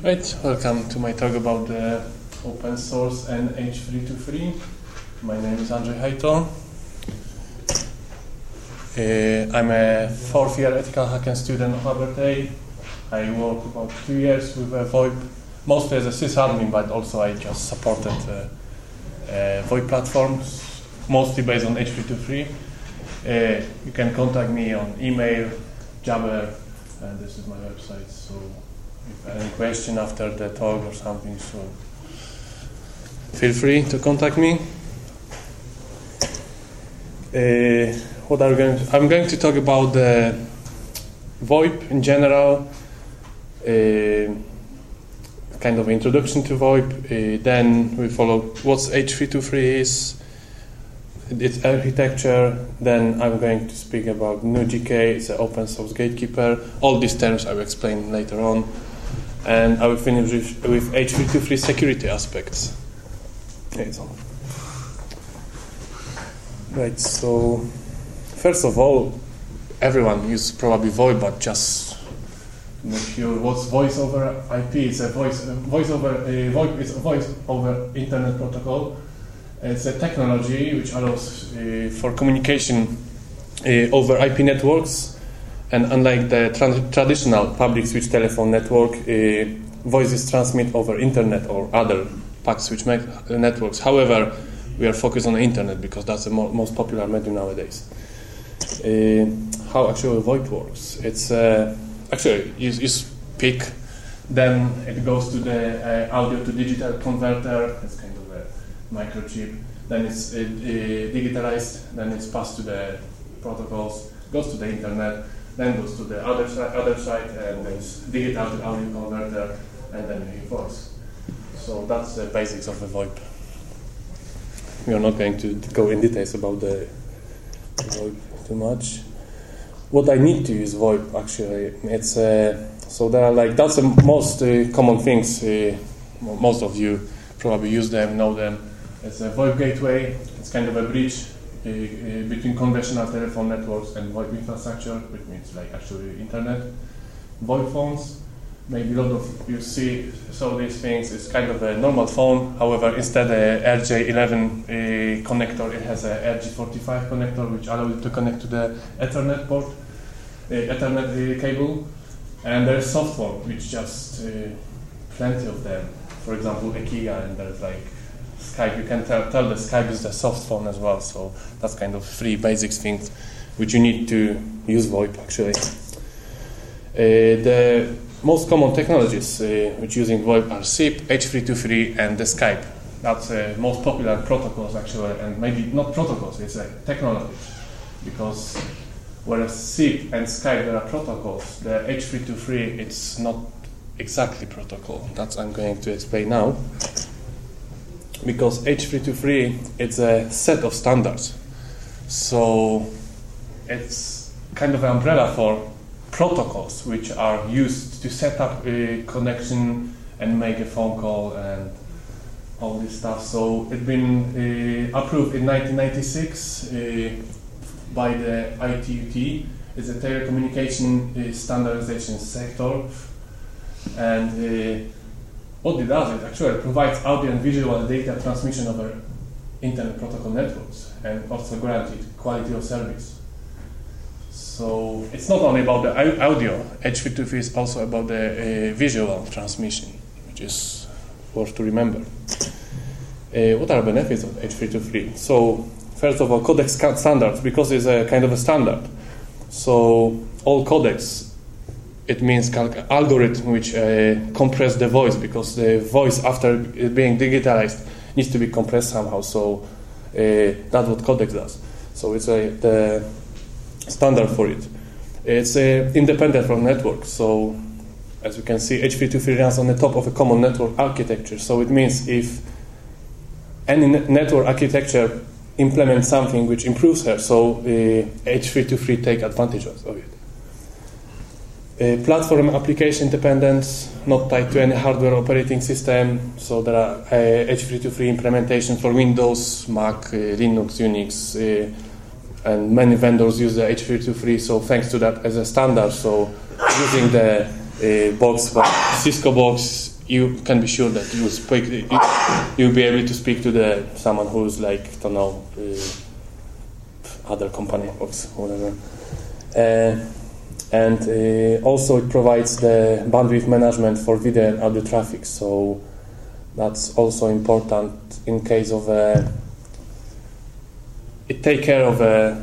Right, welcome to my talk about the open source and H323. My name is Andrzej Hajto. I'm a fourth year ethical hacking student of Abertay. I work about 2 years with VoIP, mostly as a sysadmin, but also I just supported VoIP platforms, mostly based on H323. You can contact me on email, Jabber, and this is my website. So if any question after the talk or something, so feel free to contact me. I'm going to talk about the VoIP in general, kind of introduction to VoIP. Then we follow what H323 is, its architecture. Then I'm going to speak about GNU-GK, it's an open source gatekeeper. All these terms I will explain later on. And I will finish with H323 security aspects. Okay, right, so first of all, everyone uses probably VoIP, but just to make sure what's voice over IP. It's a VoIP is a voice over internet protocol. It's a technology which allows for communication over IP networks. And unlike the traditional public switch telephone network, voices transmit over internet or other packet switch networks. However, we are focused on the internet because that's the most popular medium nowadays. How actually VoIP works? It's actually you speak, then it goes to the audio to digital converter. It's kind of a microchip. Then it's digitalized. Then it's passed to the protocols. Goes to the internet. Then goes to the other side, and there's digital to audio converter, and then voice. So that's the basics of the VoIP. We are not going to go in details about the VoIP too much. What I need to use VoIP actually, it's so there are that's the most common things. Most of you probably use them, know them. It's a VoIP gateway. It's kind of a bridge between conventional telephone networks and VoIP infrastructure, which means actually internet. VoIP phones, maybe a lot of you saw these things. It's kind of a normal phone. However, instead of RJ11 connector, it has a RJ45 connector, which allows it to connect to the Ethernet port, Ethernet cable. And there's soft phone, which just plenty of them. For example, Ekiga, and there's Skype. You can tell the Skype is the soft phone as well, so that's kind of three basic things which you need to use VoIP actually. The most common technologies which using VoIP are SIP, H323, and the Skype. That's most popular protocols actually, and maybe not protocols, it's technologies, because whereas SIP and Skype there are protocols, the H323 it's not exactly protocol. That's I'm going to explain now. Because H323 it's a set of standards, so it's kind of an umbrella for protocols which are used to set up a connection and make a phone call and all this stuff. So it's been approved in 1996 by the ITU-T. It's a telecommunication standardization sector, and what it does is actually provides audio and visual data transmission over internet protocol networks and also guaranteed quality of service. So it's not only about the audio, H323 is also about the visual transmission, which is worth to remember. What are the benefits of H323? So first of all, codec standards, because it's a kind of a standard. So all codecs, it means algorithm which compress the voice, because the voice after it being digitalized needs to be compressed somehow. So that's what codec does. So it's the standard for it. It's independent from network. So as you can see, H323 runs on the top of a common network architecture. So it means if any network architecture implements something which improves her, so H323 take advantage of it. Platform application independence, not tied to any hardware operating system. So there are H323 implementations for Windows, Mac, Linux, Unix, and many vendors use the H323. So thanks to that as a standard, so using the box, Cisco box, you can be sure that you'll be able to speak to someone who's like, I don't know, other company or whatever. And also it provides the bandwidth management for video and audio traffic, so that's also important in case of it can take care of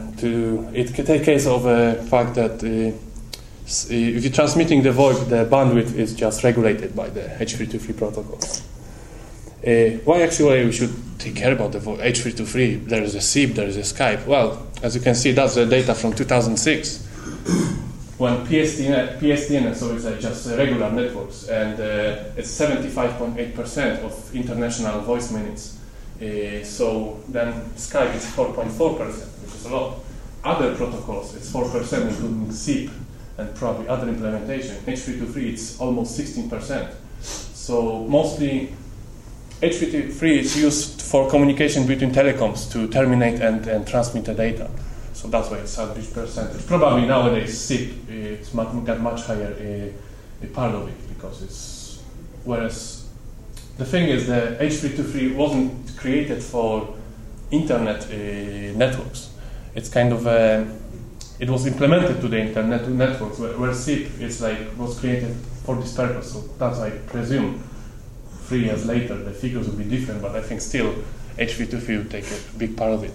the fact that if you're transmitting the VoIP, the bandwidth is just regulated by the H.323 protocol. Why actually we should take care about the H.323? There is a SIP, there is a Skype. Well, as you can see, that's the data from 2006 when PSTN, so it's just regular networks, and it's 75.8% of international voice minutes. So then Skype is 4.4%, which is a lot. Other protocols, it's 4%, including SIP and probably other implementation. H.323, it's almost 16%. So mostly H.323 is used for communication between telecoms to terminate and transmit the data. So that's why it's such a big percentage. Probably nowadays SIP it's got much higher part of it, because it's, whereas the thing is the H.323 wasn't created for internet networks. It's kind of it was implemented to the internet networks where SIP is was created for this purpose. So that's why I presume 3 years later the figures will be different, but I think still H.323 will take a big part of it.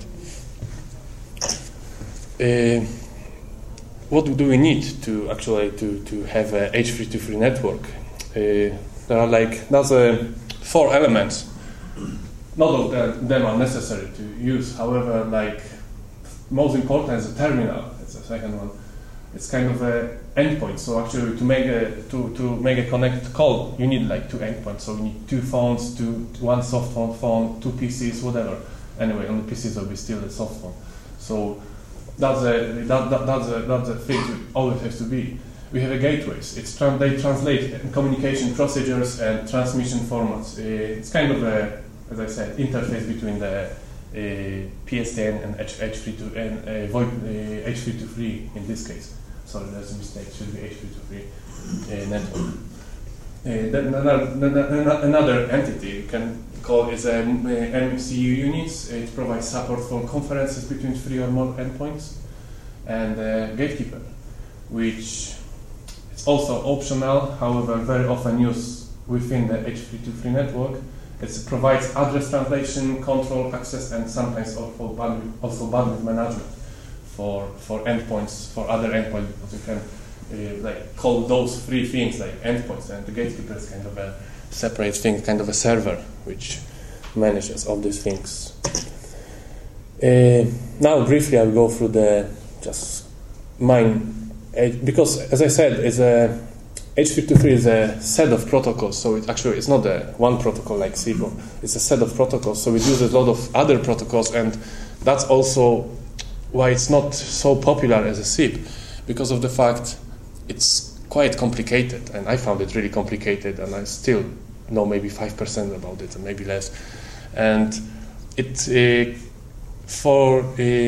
What do we need to actually to have a H.323 network? There are that's 4 elements. Not all of them are necessary to use. However, most important is the terminal. It's the second one. It's kind of an endpoint. So actually, to make a connect call, you need 2 endpoints. So you need 2 phones, one soft phone, 2 PCs, whatever. Anyway, on the PCs there will be still a soft phone. So that's a thing it always has to be. We have a gateways. They translate communication procedures and transmission formats. It's kind of as I said, interface between the PSTN and H.323 in this case. Sorry, there's a mistake. It should be H.323 network. Then another entity you can call is MCU units. It provides support for conferences between 3 or more endpoints, and gatekeeper, which is also optional, however very often used within the H.323 network. It provides address translation, control, access, and sometimes also bandwidth management for endpoints, for other endpoints, because you can call those 3 things endpoints, and the gatekeeper is kind of a separate thing, kind of a server which manages all these things. Now briefly I'll go through the because as I said, H.323 is a set of protocols, so it's not one protocol like SIP. It's a set of protocols, so it uses a lot of other protocols, and that's also why it's not so popular as a SIP, because of the fact it's quite complicated, and I found it really complicated, and I still know maybe 5% about it, and maybe less. And it for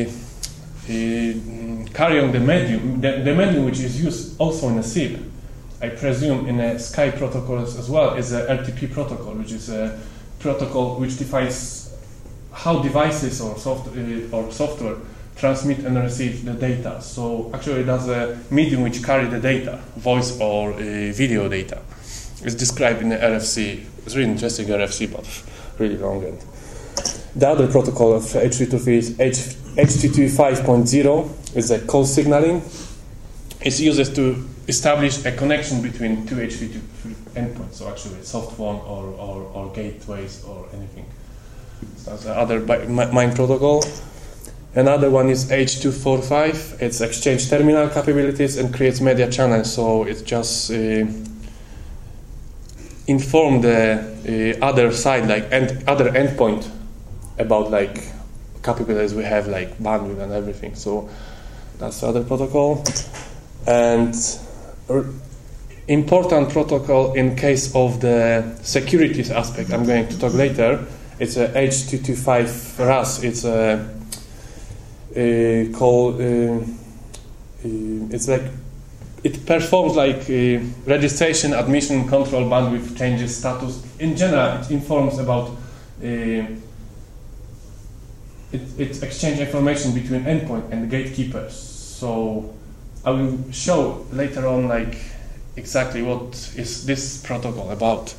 carrying the medium which is used also in a SIP, I presume in a Skype protocol as well, is a RTP protocol, which is a protocol which defines how devices or software transmit and receive the data. So actually that's a medium which carry the data, voice or video data. It's described in the RFC. It's really interesting RFC, but really long. And the other protocol of H.323 is HTTP 5.0. It's a call signaling. It's used to establish a connection between 2 H.323 endpoints, so actually soft phone or gateways or anything. So that's the other MIME protocol. Another one is H.245. It's exchange terminal capabilities and creates media channels, so it just inform the other side, other endpoint about capabilities we have, bandwidth and everything. So that's the other protocol. And important protocol in case of the securities aspect, I'm going to talk later. It's a H.225 RAS. It's a it's it performs like registration, admission, control, bandwidth, changes, status. In general, it informs about it exchange information between endpoint and gatekeepers. So I will show later on like exactly what is this protocol about.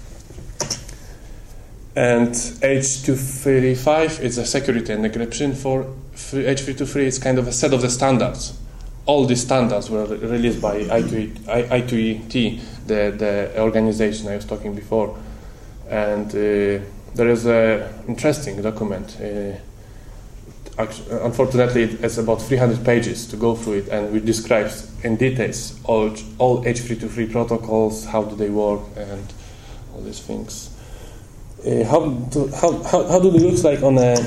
And H235 is a security and encryption for H323. It's kind of a set of the standards. All these standards were released by I2ET, the organization I was talking before. And there is an interesting document. Unfortunately, it's about 300 pages to go through it, and it describes in details all H323 protocols, how do they work, and all these things. How do they look like on a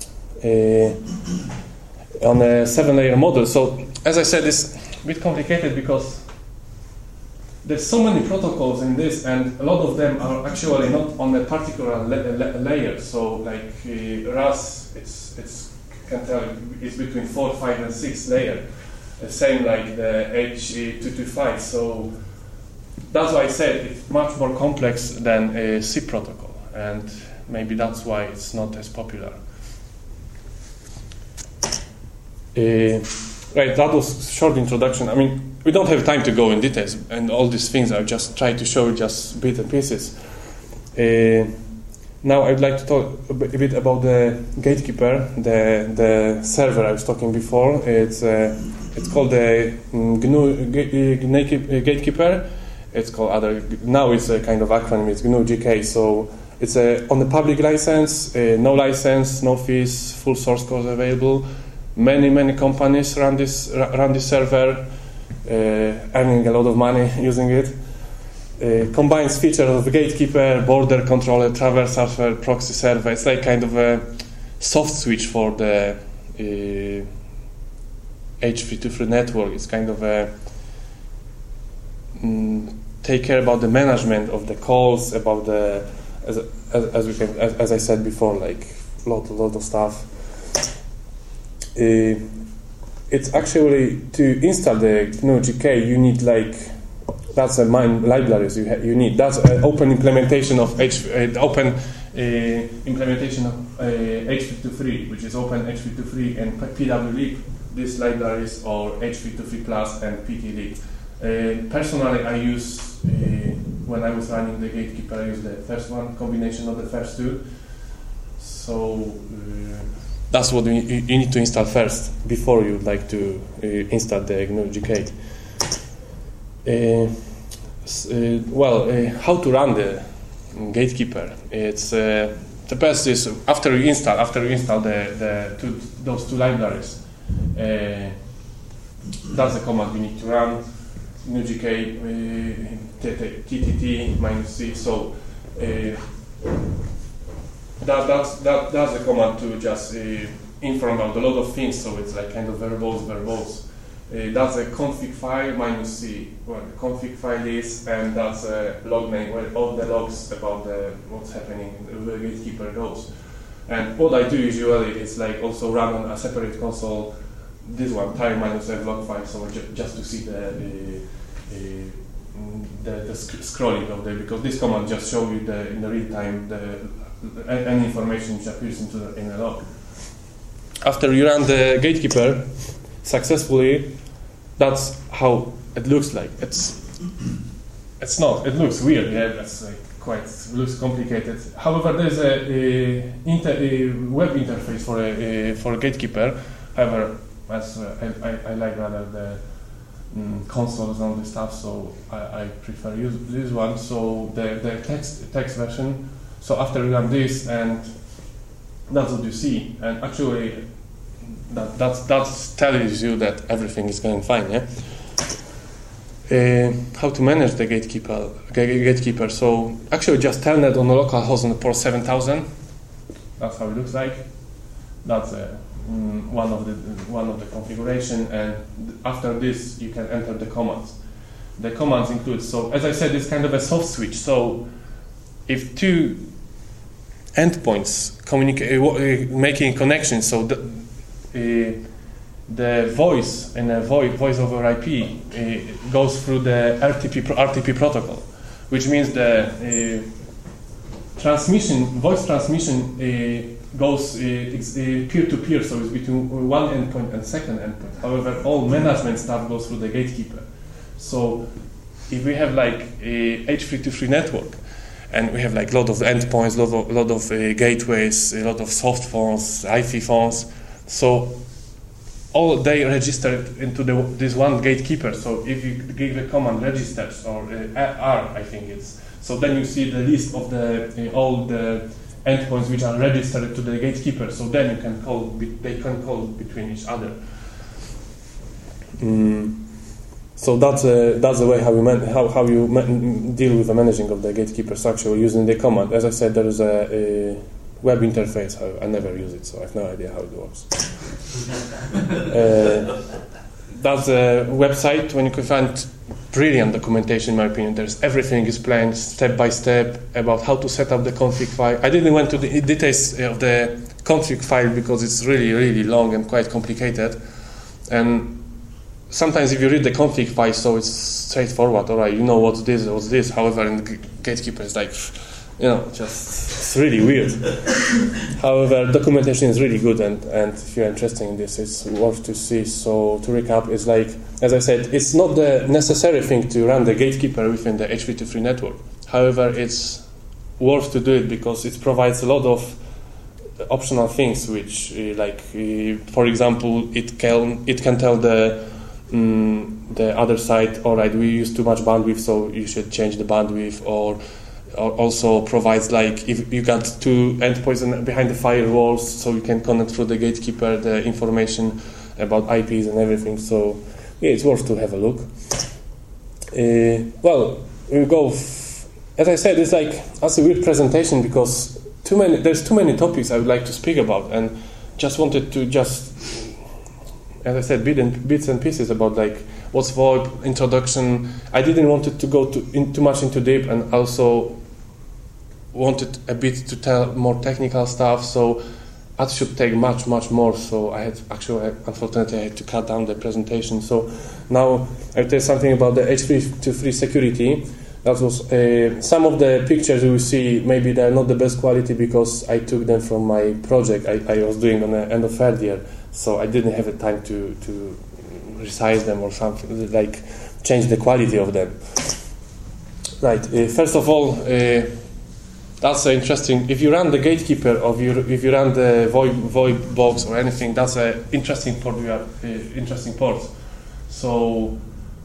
7-layer model? So, as I said, it's a bit complicated because there's so many protocols in this, and a lot of them are actually not on a particular layer. So, like RAS, it's can tell it's between 4, 5, and 6 layer. Same like the H225. So that's why I said it's much more complex than a SIP protocol, and maybe that's why it's not as popular. Right, that was a short introduction. I mean, we don't have time to go in details, and all these things I just try to show just bits and pieces. Now I'd like to talk a bit about the gatekeeper, the server I was talking before. It's called the GNU gatekeeper. It's called now it's a kind of acronym. It's GNU GK. So it's on the public license, no license, no fees, full source code available. Many companies run this server, earning a lot of money using it. Combines features of gatekeeper, border controller, traverse server, proxy server. It's like kind of a soft switch for the H323 network. It's kind of a take care about the management of the calls, about the as I said before, like lot of stuff. It's actually to install the GNU GK, you need like that's a main libraries you need. That's an open implementation of H323, which is Open H323 and PWLib. These libraries are H323 Plus and PTLib. Personally, I use when I was running the gatekeeper, I used the first one, combination of the first two. So that's what you need to install first before you like to install the GNU GK. How to run the gatekeeper? It's the best is after you install those two libraries. That's the command you need to run. GNU GK TTT -c. So that's the command to just inform about a lot of things. So it's like kind of verbose. That's a config file -c, where the config file is, and that's a log name where all the logs about what's happening where the gatekeeper goes. And what I do usually is like also run on a separate console this one tire -f log file, so just to see the scrolling of the, because this command just shows you in the real time any information which appears in the log. After you run the gatekeeper successfully, that's how it looks like. It looks weird, yeah, that's like looks complicated. However, there's a web interface for a gatekeeper. However, as I like rather the consoles and all this stuff, so I prefer use this one. So the text version. So after you run this, and that's what you see, and actually that tells you that everything is going fine. Yeah. How to manage the gatekeeper? So actually, just telnet on the local host on the port 7000. That's how it looks like. That's one of the configuration, and after this you can enter the commands. The commands include, so as I said, it's kind of a soft switch. So if two endpoints communicate, making connections, so the voice in a voice over IP goes through the RTP protocol, which means the voice transmission goes peer-to-peer, so it's between one endpoint and second endpoint. However, all management stuff goes through the gatekeeper. So if we have like a H323 network, and we have like a lot of endpoints, lot of gateways, a lot of soft phones, IP phones, so all they register into this one gatekeeper. So if you give a command registers or R, I think it's, so then you see the list of all the endpoints which are registered to the gatekeeper. So then you can they can call between each other. So that's the way how you deal with the managing of the gatekeeper structure using the command. As I said, there is a web interface. I never use it, so I have no idea how it works. That's a website when you can find brilliant documentation, in my opinion. Everything is planned step by step about how to set up the config file. I didn't went to the details of the config file because it's really, really long and quite complicated. And sometimes if you read the config file, so it's straightforward, all right, you know what's this. However, in the gatekeeper, it's like, it's really weird. However, documentation is really good, and if you're interested in this, it's worth to see. So to recap, it's like, as I said, it's not the necessary thing to run the gatekeeper within the H323 network. However, it's worth to do it because it provides a lot of optional things, which, for example, it can tell the other side, all right, we use too much bandwidth, so you should change the bandwidth, or also provides, like, if you got two endpoints behind the firewalls, so you can connect through the gatekeeper the information about IPs and everything. So yeah, it's worth to have a look. Well, we'll go. As I said, it's like that's a weird presentation because there's too many topics I would like to speak about, and just wanted to as I said, bits and pieces about like what's VoIP, introduction. I didn't want it to go too much into deep, and also wanted a bit to tell more technical stuff. So that should take much more. So unfortunately, I had to cut down the presentation. So now I'll tell you something about the H323 security. That was some of the pictures you will see. Maybe they're not the best quality because I took them from my project I was doing on the end of third year. So I didn't have the time to resize them or something, like change the quality of them. Right. First of all, that's interesting. If you run the gatekeeper, or if you run the VoIP box or anything, that's an interesting port. Interesting port. So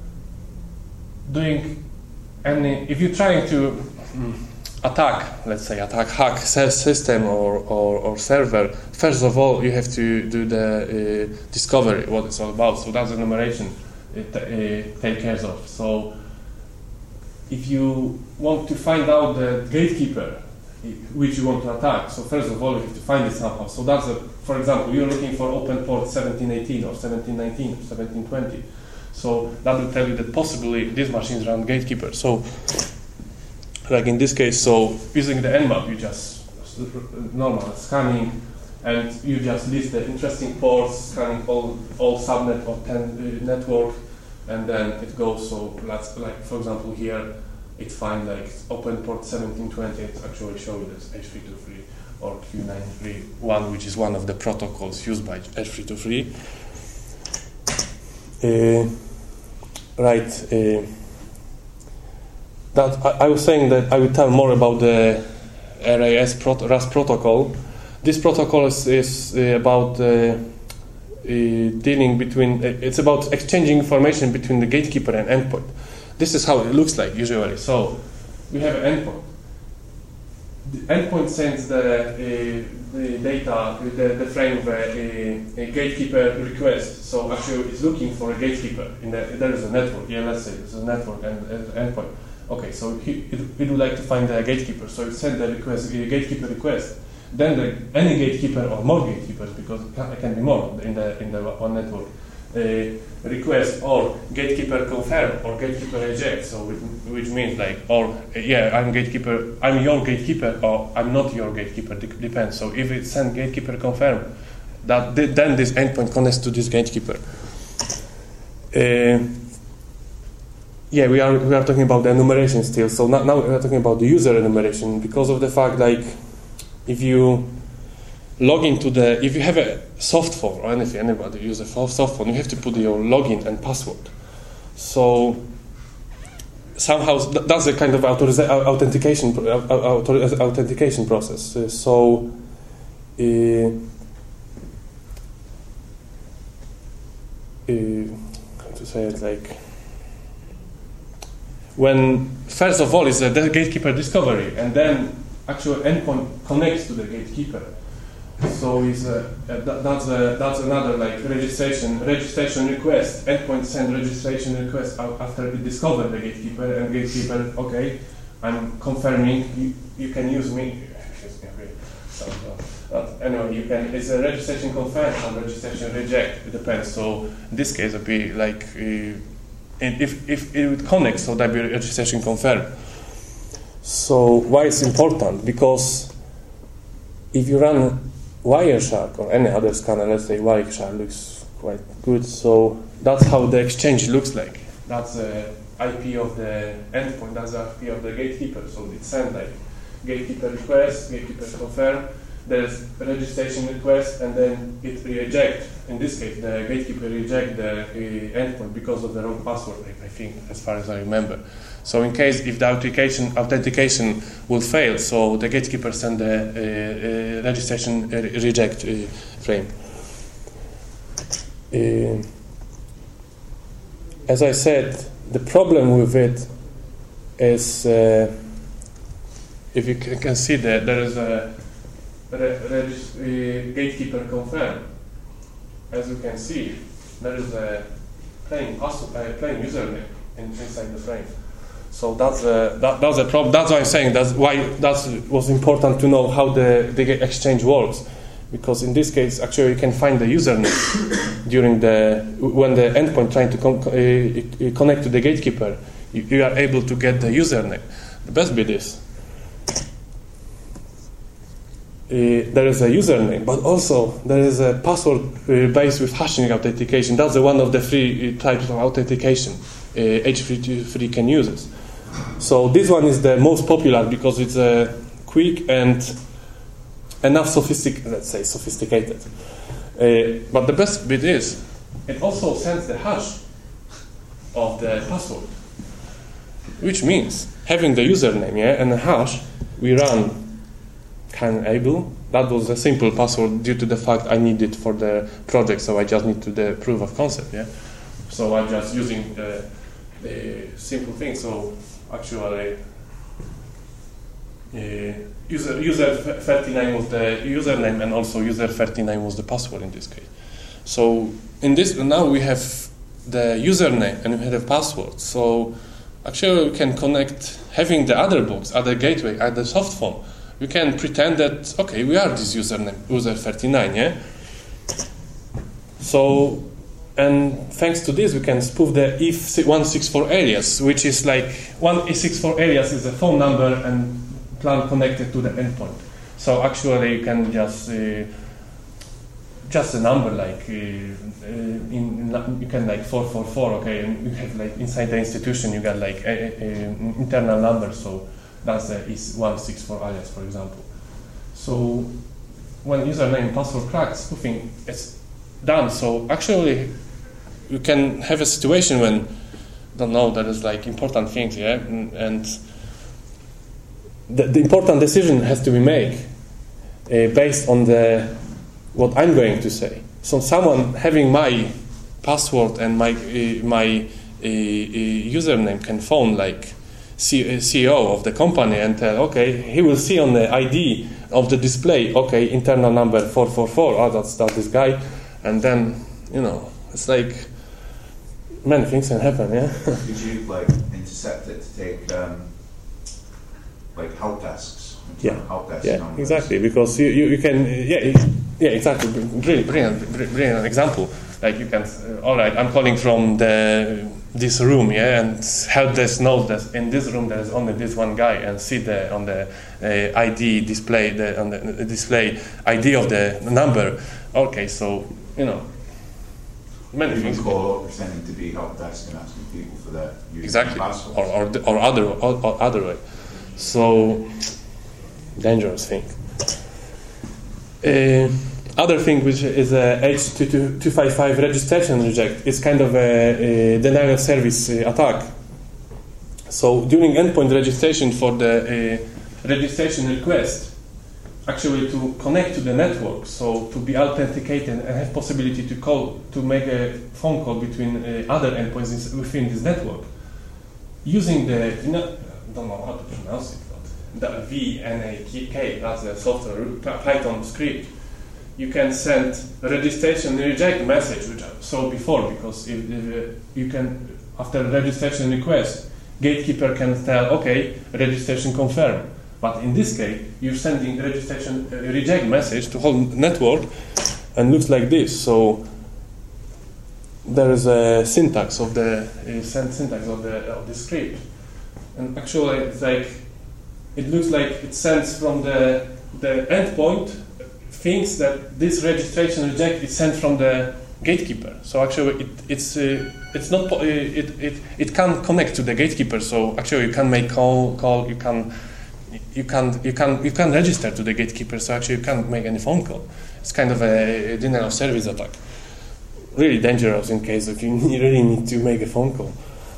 if you're trying to hack system or server, first of all, you have to do the discovery, what it's all about. So that's the enumeration it take care of. So if you want to find out the gatekeeper which you want to attack, so first of all, you have to find it somehow. So that's for example, you're looking for open port 1718 or 1719 or 1720. So that will tell you that possibly these machines run gatekeeper. So like in this case, so using the Nmap, you just normal scanning, and you just list the interesting ports, scanning all subnet or network, and then it goes. So like for example here, it finds like open port 1720. It actually shows it as H323 or Q931, which is one of the protocols used by H323. That I was saying that I will tell more about the RAS protocol. This protocol is about dealing between. It's about exchanging information between the gatekeeper and endpoint. This is how it looks like usually. So we have an endpoint. The endpoint sends the data, the frame of a gatekeeper request. So actually, it's looking for a gatekeeper. There is a network. Yeah, let's say there's a network and an endpoint. Okay, so it would like to find a gatekeeper. So it sent the gatekeeper request. Then any gatekeeper or more gatekeepers, because it can be more in the one network, request or gatekeeper confirm or gatekeeper reject. So which means like, I'm gatekeeper, I'm your gatekeeper, or I'm not your gatekeeper. Depends. So if it sends gatekeeper confirm, then this endpoint connects to this gatekeeper. We are talking about the enumeration still. So now we are talking about the user enumeration because of the fact, like, if you log into if you have a soft phone or anything, anybody use a soft phone, you have to put your login and password. So somehow that's a kind of authentication process. How to say it, like, when first of all is the gatekeeper discovery, and then actual endpoint connects to the gatekeeper. So that's another, like, registration request. Endpoint send registration request after it discovered the gatekeeper, and gatekeeper, okay, I'm confirming you can use me. Anyway, you can. It's a registration confirm and registration reject. It depends. So in this case, it'd be like if it would connect, so that'd be registration confirm. So why it's important? Because if you run Wireshark or any other scanner, let's say Wireshark looks quite good. So that's how the exchange looks like. That's the IP of the endpoint. That's the IP of the gatekeeper. So it sends like gatekeeper request, gatekeeper confirm. There's a registration request, and then it reject. In this case, the gatekeeper reject the endpoint because of the wrong password, I think, as far as I remember. So in case if the authentication will fail, so the gatekeeper send the registration reject frame. As I said, the problem with it is, if you can see that there is a gatekeeper confirm. As you can see, there is a plain username inside the frame. So that's a problem. That's why I'm saying that was important to know how the exchange works, because in this case, actually, you can find the username when the endpoint trying to connect to the gatekeeper. You are able to get the username. The best bit is there is a username, but also there is a password based with hashing authentication. That's one of the three types of authentication H323 can use it. So this one is the most popular because it's quick and enough sophisticated. But the best bit is it also sends the hash of the password, which means having the username and the hash, we run enable. That was a simple password due to the fact I need it for the project, so I just need to the proof of concept. So I'm just using the simple thing. So actually, user 39 was the username, and also user 39 was the password in this case. So in this now we have the username and we have the password. So actually we can connect having the other box, other gateway, other soft phone. We can pretend that, okay, we are this username, user 39, So, and thanks to this, we can spoof the if164 alias, which is like 164 alias is a phone number and plan connected to the endpoint. So actually, you can just a number like you can like 444, okay, and you have like inside the institution you got like internal number, so that's the is164 alias, for example. So when username and password cracked, spoofing is done. So actually, you can have a situation when there is like important things, and the important decision has to be made based on what I'm going to say. So someone having my password and my username can phone like CEO of the company and tell, okay, he will see on the ID of the display, okay, internal number 444, that's this guy, and then, it's like many things can happen, Could you like intercept it to take like help desks? Help desk numbers? Exactly, because you can, exactly, brilliant example. Like you can, all right, I'm calling from this room, yeah, and help desk knows that in this room there is only this one guy, and see on the ID display, on the display ID of the number. Okay, so many You things. can call up pretending to be help desk and asking people for their username Exactly, passwords. or other way. So dangerous thing. Other thing which is a H255 registration reject is kind of a denial of service attack. So during endpoint registration for the registration request, actually to connect to the network, so to be authenticated and have possibility to make a phone call between other endpoints within this network, using I don't know how to pronounce it, but the VNAK, that's the software Python script. You can send a registration reject message, which I saw before, because if you can, after registration request, gatekeeper can tell, okay, registration confirmed. But in this case, you're sending registration reject message to whole network, and looks like this. So there is a syntax of the script, and actually it's like it looks like it sends from the endpoint thinks that this registration reject is sent from the gatekeeper. So actually it's not it can't connect to the gatekeeper. So actually you can make call you can register to the gatekeeper. So actually you can't make any phone call. It's kind of a denial of service attack. Really dangerous in case if you really need to make a phone call.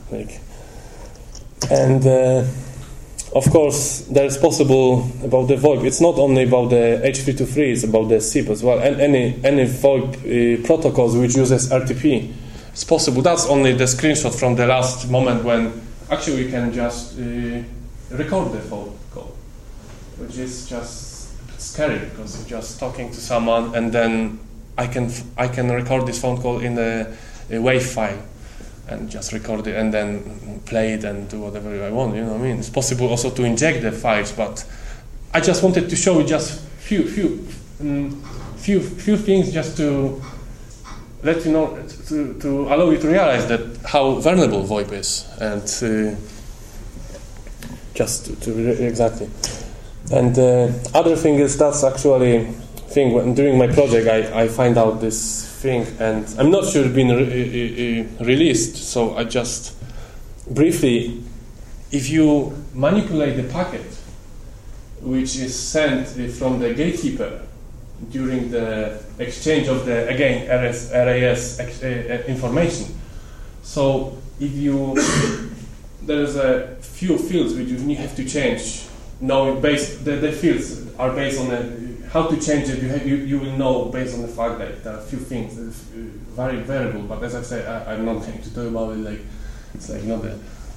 Of course, there is possible about the VoIP. It's not only about the H323, it's about the SIP as well. And any VoIP protocols which uses RTP, it's possible. That's only the screenshot from the last moment when actually you can just record the phone call, which is just scary because you're just talking to someone, and then I can record this phone call in a WAV file. And just record it and then play it and do whatever I want. You know what I mean? It's possible also to inject the files, but I just wanted to show you just few things just to let you know, to allow you to realize that how vulnerable VoIP is, and exactly. And other thing is that's actually thing when during my project I find out this thing, and I'm not sure it's been released, so I just briefly, if you manipulate the packet which is sent from the gatekeeper during the exchange of the, again, RAS information, so if you there's a few fields which you have to change. Now the fields are based on how to change it. You will know based on the fact that there are a few things that is very variable. But as I say, I'm not going to talk about it. Like it's like not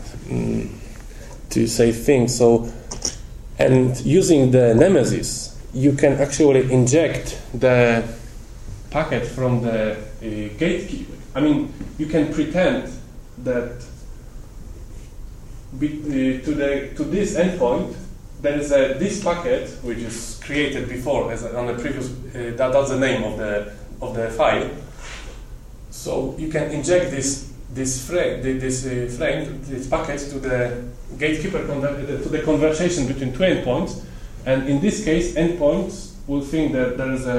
to say things. So, and using the Nemesis, you can actually inject the packet from the gatekeeper. I mean, you can pretend that to this endpoint there is this packet which is created before as on the previous. That's the name of the file. So you can inject this packet to the gatekeeper to the conversation between two endpoints, and in this case, endpoints will think that there is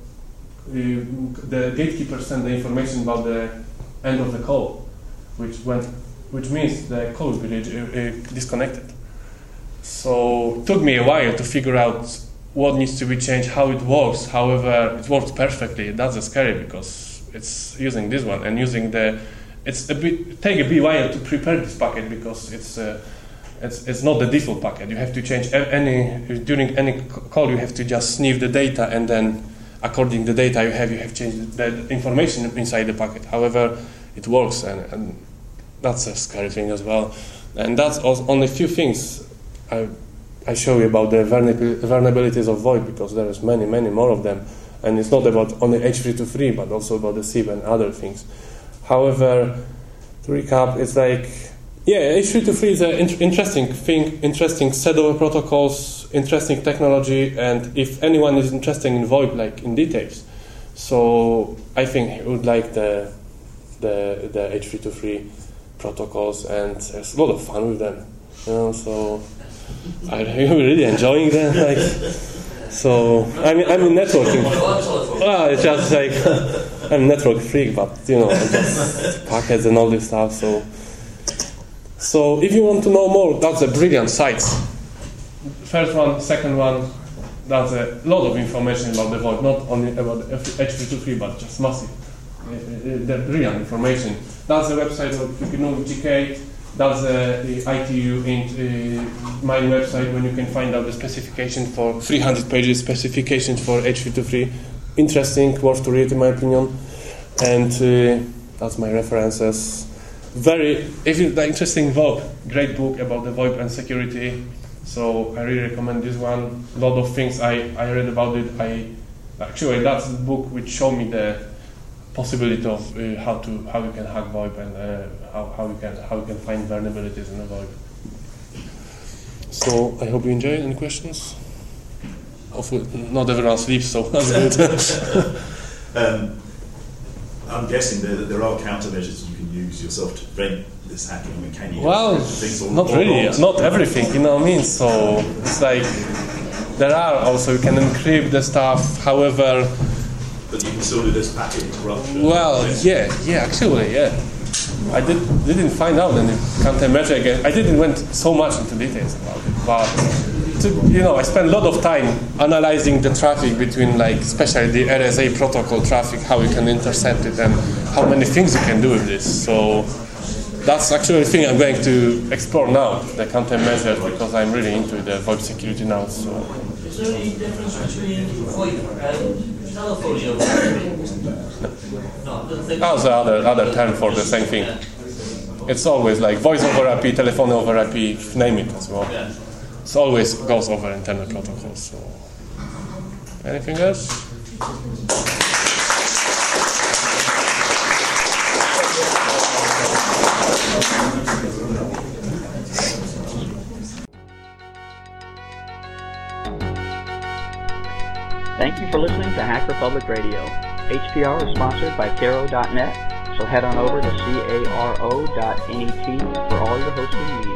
the gatekeeper sent the information about the end of the call, which means the call will be disconnected. So it took me a while to figure out what needs to be changed, how it works. However, it works perfectly. That's scary because it's using this one and using take a bit while to prepare this packet because it's not the default packet. You have to change during any call. You have to just sniff the data, and then according to the data you have changed the information inside the packet. However, it works, and that's a scary thing as well. And that's only a few things I show you about the vulnerabilities of VoIP, because there is many more of them, and it's not about only H323 but also about the SIP and other things. However, to recap, it's like H323 is an interesting thing, interesting set of protocols, interesting technology, and if anyone is interested in VoIP like in details, So I think he would like the H323 protocols, and there's a lot of fun with them. So I'm really enjoying them. Like, so I'm in networking. Well, it's just like I'm a network freak, but just packets and all this stuff. So if you want to know more, that's a brilliant site. First one, second one, that's a lot of information about the VoIP, not only about the H323, but just massive. The brilliant information. That's the website of GK. That's the ITU my website, when you can find out the specification for 300 pages specifications for H323. Interesting, worth to read in my opinion. And that's my references. If you're interested in VoIP, great book about the VoIP and security. So I really recommend this one. A lot of things I read about it. Actually that's the book which showed me the possibility of how you can hack VoIP and how you can find vulnerabilities in the VoIP. So I hope you enjoy. Any questions? Hopefully not everyone sleeps, so that's good. I'm guessing that there are countermeasures you can use yourself to prevent this hacking. I mean, can you? Well, not really. Not everything, you know what I mean? So it's like there are also, you can encrypt the stuff. However, but you can still do this packet interruption. Well, yeah, actually, yeah. I didn't find out any countermeasure again. I didn't went so much into details about it, but I spent a lot of time analyzing the traffic between, like, especially the RSA protocol traffic, how you can intercept it, and how many things you can do with this. So that's actually the thing I'm going to explore now, the countermeasures, because I'm really into the VoIP security now. So. Is there any difference between VoIP and telephony over IP? No. That's the other term for the same thing. It's always like voice over IP, telephone over IP, name it as well. Yeah. It always goes over internet protocols. So, anything else? Thank you for listening to Hack Republic Radio. HPR is sponsored by Caro.net, so head on over to caro.net for all your hosting needs.